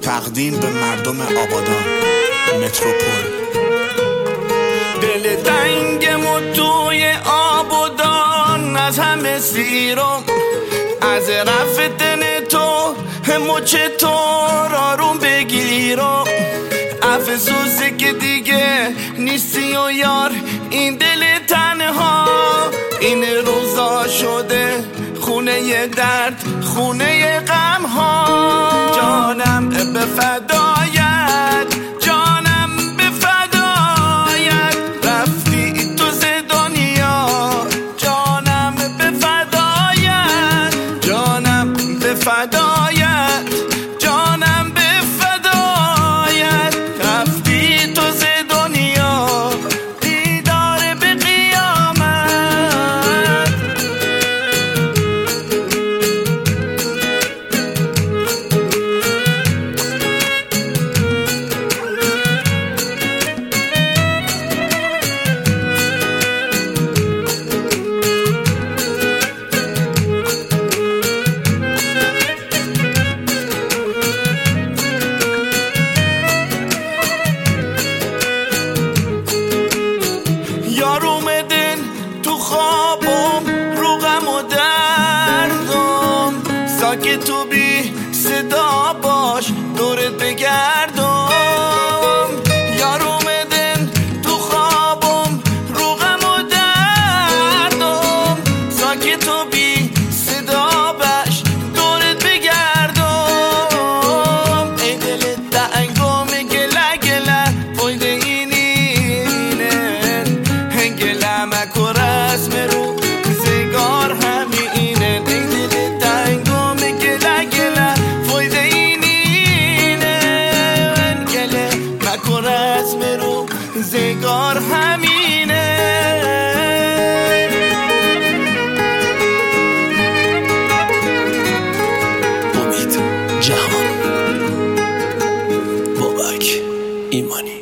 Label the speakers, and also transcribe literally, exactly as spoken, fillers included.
Speaker 1: تقدیم به مردم آبادان متروپول. دل تنگم توی آبادان از همه سیرم، از رفتن تو مچ تو آروم بگیرم. افسوسه که دیگه نیستی و یار این دل تنها، این روزا شده خونه درد، خونه غم ها. جانم به فدایت، جانم به فدایت، رفتی تو ز دنیا. جانم به فدایت، جانم به فدایت، جانم به فدایت، رفتی تو ز دنیا. دیدار به قیامت. یار اومدن تو خوابم رو غم و دردم، ساکت تو بی صدا باش دورت بگردم. یار اومدن تو خوابم رو غم و دردم، ساکت تو بی صدا باش دورت بگردم. ای دل تنگم گله گله فایده مکو رسم رو زگار همینه. ای دل تنگم گله گله فایده اینینه، گله مکو رسم رو زگار همینه.
Speaker 2: امید جهان، بابک ایمانی.